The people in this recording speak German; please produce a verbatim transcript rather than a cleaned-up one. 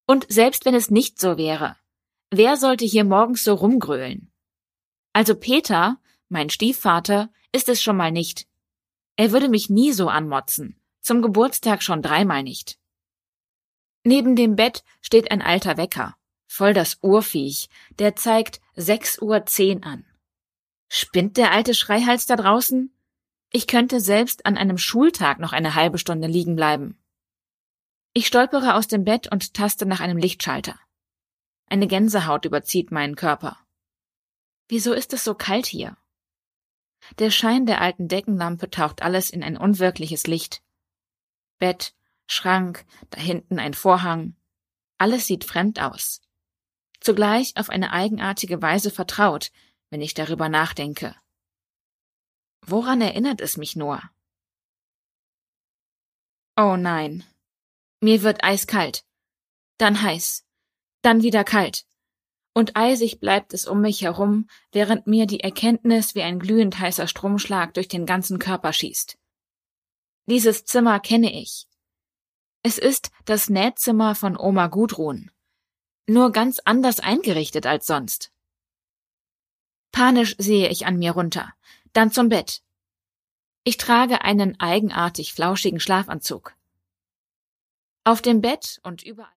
Und selbst wenn es nicht so wäre, wer sollte hier morgens so rumgrölen? Also Peter, mein Stiefvater, ist es schon mal nicht. Er würde mich nie so anmotzen, zum Geburtstag schon dreimal nicht. Neben dem Bett steht ein alter Wecker, voll das Urviech, der zeigt sechs Uhr zehn an. Spinnt der alte Schreihals da draußen? Ich könnte selbst an einem Schultag noch eine halbe Stunde liegen bleiben. Ich stolpere aus dem Bett und taste nach einem Lichtschalter. Eine Gänsehaut überzieht meinen Körper. Wieso ist es so kalt hier? Der Schein der alten Deckenlampe taucht alles in ein unwirkliches Licht. Bett, Schrank, da hinten ein Vorhang. Alles sieht fremd aus. Zugleich auf eine eigenartige Weise vertraut, wenn ich darüber nachdenke. Woran erinnert es mich nur? Oh nein. Mir wird eiskalt. Dann heiß. Dann wieder kalt. Und eisig bleibt es um mich herum, während mir die Erkenntnis wie ein glühend heißer Stromschlag durch den ganzen Körper schießt. Dieses Zimmer kenne ich. Es ist das Nähzimmer von Oma Gudrun. Nur ganz anders eingerichtet als sonst. Panisch sehe ich an mir runter, dann zum Bett. Ich trage einen eigenartig flauschigen Schlafanzug. Auf dem Bett und überall